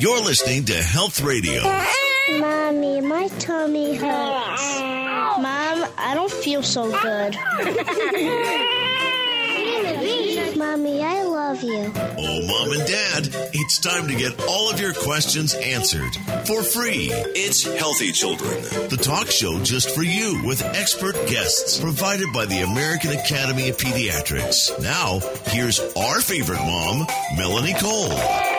You're listening to Health Radio. Mommy, my tummy hurts. Mom, I don't feel so good. Mommy, I love you. Oh, Mom and Dad, it's time to get all of your questions answered for free. It's Healthy Children, the talk show just for you with expert guests provided by the American Academy of Pediatrics. Now, here's our favorite mom, Melanie Cole.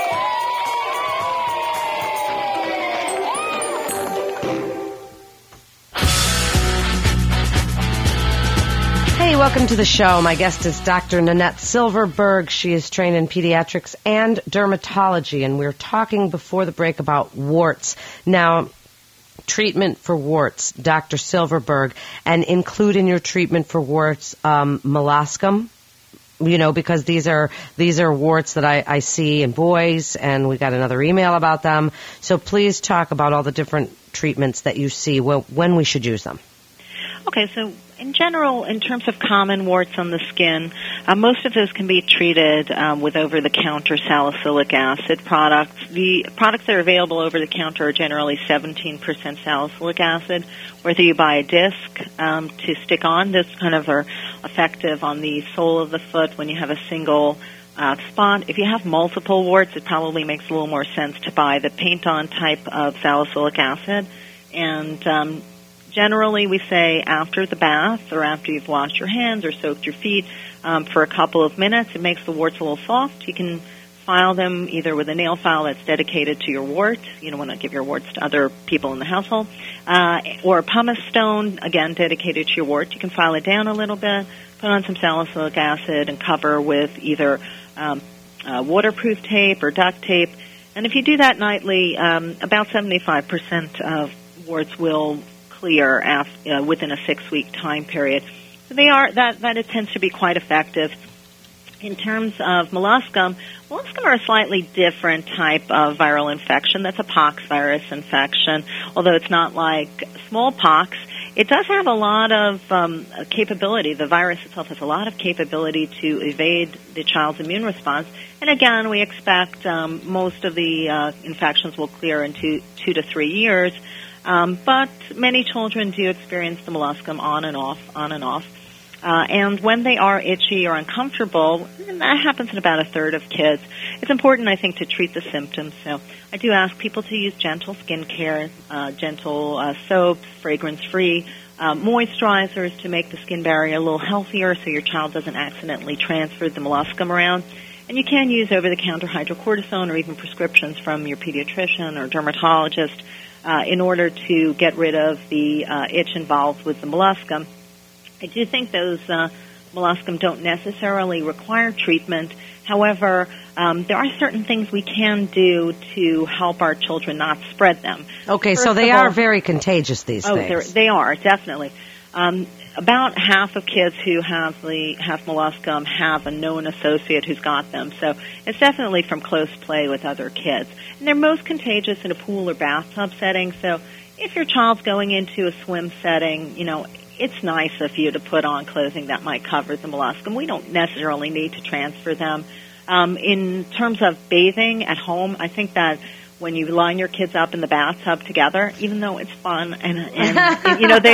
Hey, welcome to the show. My guest is Dr. Nanette Silverberg. She is trained in pediatrics and dermatology, and we were talking before the break about warts. Now, treatment for warts, Dr. Silverberg, and include in your treatment for warts molluscum, you know, because these are warts that I see in boys, and we got another email about them. So please talk about all the different treatments that you see, when we should use them. Okay, so in general, in terms of common warts on the skin, most of those can be treated with over-the-counter salicylic acid products. The products that are available over-the-counter are generally 17% salicylic acid. Whether you buy a disc to stick on, this kind of are effective on the sole of the foot when you have a single spot. If you have multiple warts, it probably makes a little more sense to buy the paint-on type of salicylic acid. And generally, we say after the bath or after you've washed your hands or soaked your feet for a couple of minutes. It makes the warts a little soft. You can file them either with a nail file that's dedicated to your wart. You don't want to give your warts to other people in the household. Or a pumice stone, again, dedicated to your wart. You can file it down a little bit, put on some salicylic acid, and cover with either waterproof tape or duct tape. And if you do that nightly, about 75% of warts will clear within a 6-week time period. So it tends to be quite effective. In terms of molluscum are a slightly different type of viral infection. That's a pox virus infection. Although it's not like smallpox, it does have a lot of capability. The virus itself has a lot of capability to evade the child's immune response. And again, we expect most of the infections will clear in 2 to 3 years. But many children do experience the molluscum on and off. And when they are itchy or uncomfortable, and that happens in about a third of kids, it's important, I think, to treat the symptoms. So I do ask people to use gentle skincare, gentle soaps, fragrance-free, moisturizers to make the skin barrier a little healthier so your child doesn't accidentally transfer the molluscum around. And you can use over-the-counter hydrocortisone or even prescriptions from your pediatrician or dermatologist in order to get rid of the itch involved with the molluscum. I do think those molluscum don't necessarily require treatment. However, there are certain things we can do to help our children not spread them. Okay, so they are very contagious, these things. They are, definitely. About half of kids who have molluscum have a known associate who's got them. So it's definitely from close play with other kids. And they're most contagious in a pool or bathtub setting. So if your child's going into a swim setting, you know, it's nice of you to put on clothing that might cover the molluscum. We don't necessarily need to transfer them. In terms of bathing at home, I think that when you line your kids up in the bathtub together, even though it's fun and you know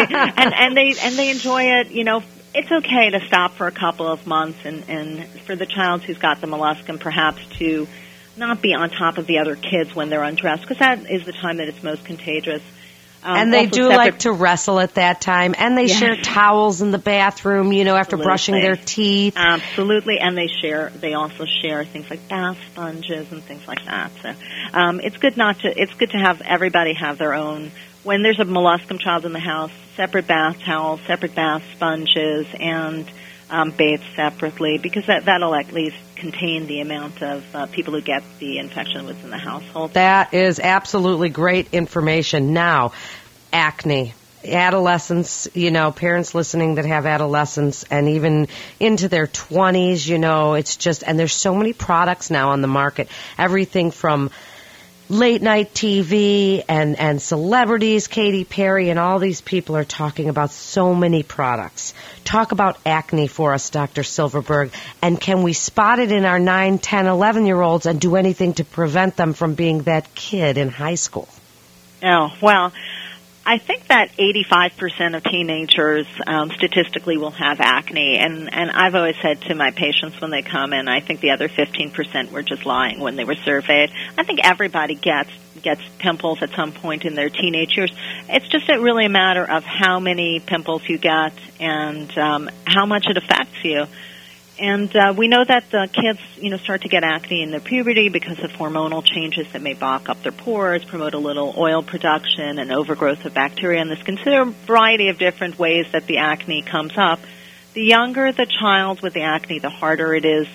they enjoy it, you know, it's okay to stop for a couple of months and for the child who's got the molluscum perhaps to not be on top of the other kids when they're undressed, because that is the time that it's most contagious. And they do like to wrestle at that time, and they share towels in the bathroom, you know, after brushing their teeth. Absolutely, and they also share things like bath sponges and things like that. So it's good to have everybody have their own. When there's a molluscum child in the house, separate bath towels, separate bath sponges, and bathe separately, because that'll at least contain the amount of people who get the infection within the household. That is absolutely great information. Now, acne. Adolescents, you know, parents listening that have adolescents and even into their 20s, you know, it's just, and there's so many products now on the market. Everything from late night TV and celebrities, Katy Perry and all these people are talking about so many products. Talk about acne for us, Dr. Silverberg, and can we spot it in our 9, 10, 11-year-olds and do anything to prevent them from being that kid in high school? Oh, well, I think that 85% of teenagers statistically will have acne, and I've always said to my patients when they come in, I think the other 15% were just lying when they were surveyed. I think everybody gets pimples at some point in their teenage years. It's just really a matter of how many pimples you get and how much it affects you. And we know that the kids, start to get acne in their puberty because of hormonal changes that may block up their pores, promote a little oil production and overgrowth of bacteria in the skin. So there are a variety of different ways that the acne comes up. The younger the child with the acne, the harder it is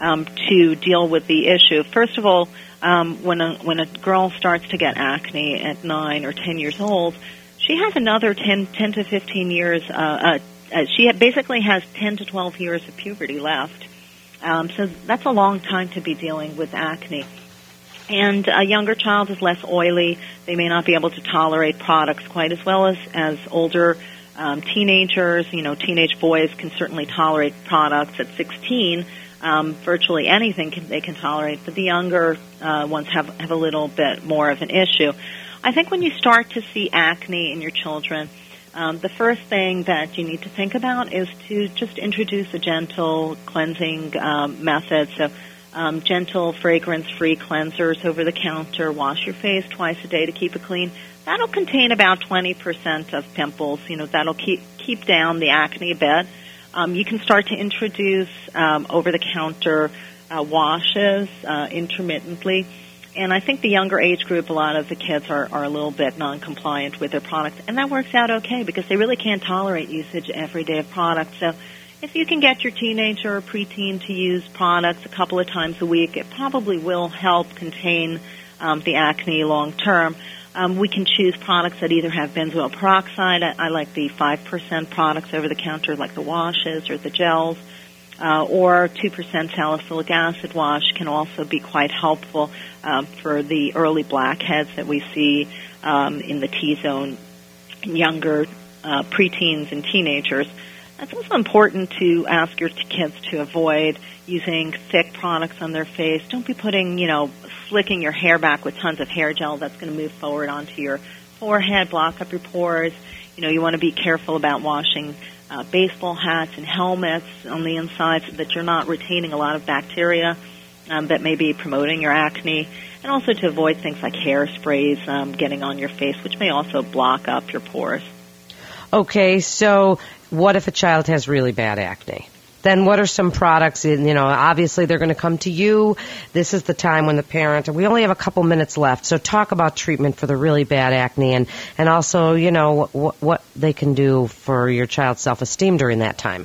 to deal with the issue. First of all, when a girl starts to get acne at 9 or 10 years old, she has another 10 to 15 years she basically has 10 to 12 years of puberty left. So that's a long time to be dealing with acne. And a younger child is less oily. They may not be able to tolerate products quite as well as older teenagers. Teenage boys can certainly tolerate products at 16. Virtually anything they can tolerate, but the younger ones have a little bit more of an issue. I think when you start to see acne in your children, the first thing that you need to think about is to just introduce a gentle cleansing method. So gentle fragrance-free cleansers over the counter. Wash your face twice a day to keep it clean. That'll contain about 20% of pimples. That'll keep down the acne a bit. You can start to introduce over-the-counter washes intermittently. And I think the younger age group, a lot of the kids are a little bit non-compliant with their products, and that works out okay because they really can't tolerate usage every day of products. So if you can get your teenager or preteen to use products a couple of times a week, it probably will help contain the acne long term. We can choose products that either have benzoyl peroxide. I like the 5% products over the counter, like the washes or the gels. Or 2% salicylic acid wash can also be quite helpful for the early blackheads that we see in the T-zone in younger preteens and teenagers. It's also important to ask your kids to avoid using thick products on their face. Don't be putting, slicking your hair back with tons of hair gel that's going to move forward onto your forehead, block up your pores. You want to be careful about washing baseball hats and helmets on the inside so that you're not retaining a lot of bacteria that may be promoting your acne, and also to avoid things like hairsprays getting on your face, which may also block up your pores. Okay, so what if a child has really bad acne? Then what are some products, obviously they're going to come to you. This is the time when the parent, and we only have a couple minutes left, so talk about treatment for the really bad acne and also, what they can do for your child's self-esteem during that time.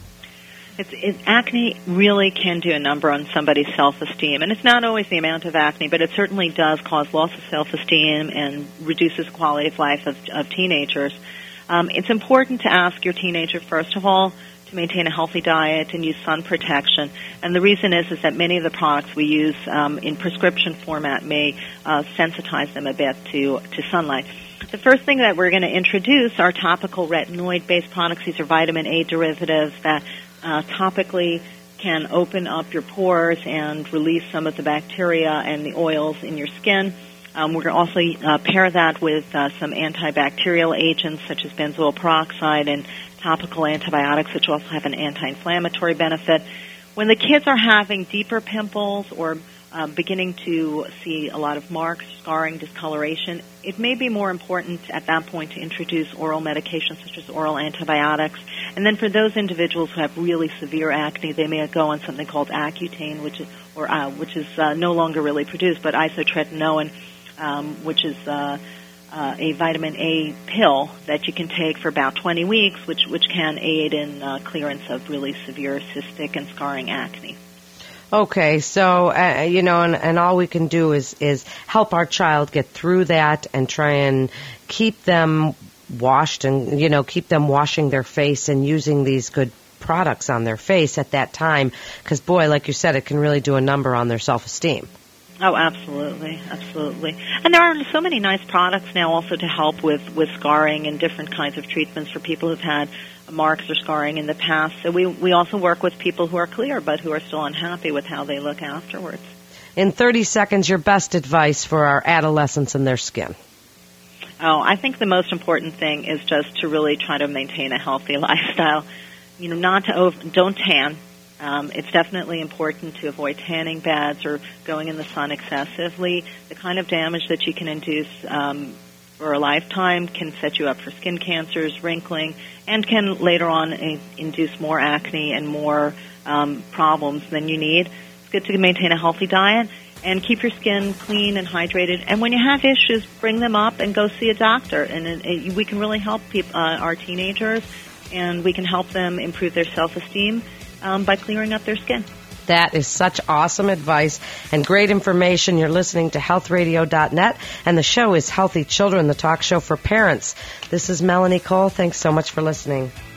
Acne really can do a number on somebody's self-esteem, and it's not always the amount of acne, but it certainly does cause loss of self-esteem and reduces the quality of life of teenagers. It's important to ask your teenager, first of all, to maintain a healthy diet and use sun protection. And the reason is that many of the products we use in prescription format may sensitize them a bit to sunlight. The first thing that we're going to introduce are topical retinoid-based products. These are vitamin A derivatives that topically can open up your pores and release some of the bacteria and the oils in your skin. We're going to also pair that with some antibacterial agents such as benzoyl peroxide and topical antibiotics, which also have an anti-inflammatory benefit. When the kids are having deeper pimples or beginning to see a lot of marks, scarring, discoloration, it may be more important at that point to introduce oral medications such as oral antibiotics. And then for those individuals who have really severe acne, they may go on something called Accutane, which is no longer really produced, but isotretinoin, which is a vitamin A pill that you can take for about 20 weeks, which can aid in clearance of really severe cystic and scarring acne. Okay, so, and all we can do is help our child get through that and try and keep them washed and, keep them washing their face and using these good products on their face at that time. Because, boy, like you said, it can really do a number on their self-esteem. Oh, absolutely, absolutely. And there are so many nice products now also to help with scarring and different kinds of treatments for people who've had marks or scarring in the past. So we also work with people who are clear but who are still unhappy with how they look afterwards. In 30 seconds, your best advice for our adolescents and their skin. Oh, I think the most important thing is just to really try to maintain a healthy lifestyle. You know, don't tan. It's definitely important to avoid tanning beds or going in the sun excessively. The kind of damage that you can induce for a lifetime can set you up for skin cancers, wrinkling, and can later on induce more acne and more problems than you need. It's good to maintain a healthy diet and keep your skin clean and hydrated. And when you have issues, bring them up and go see a doctor. And we can really help our teenagers, and we can help them improve their self-esteem by clearing up their skin. That is such awesome advice and great information. You're listening to healthradio.net, and the show is Healthy Children, the talk show for parents. This is Melanie Cole. Thanks so much for listening.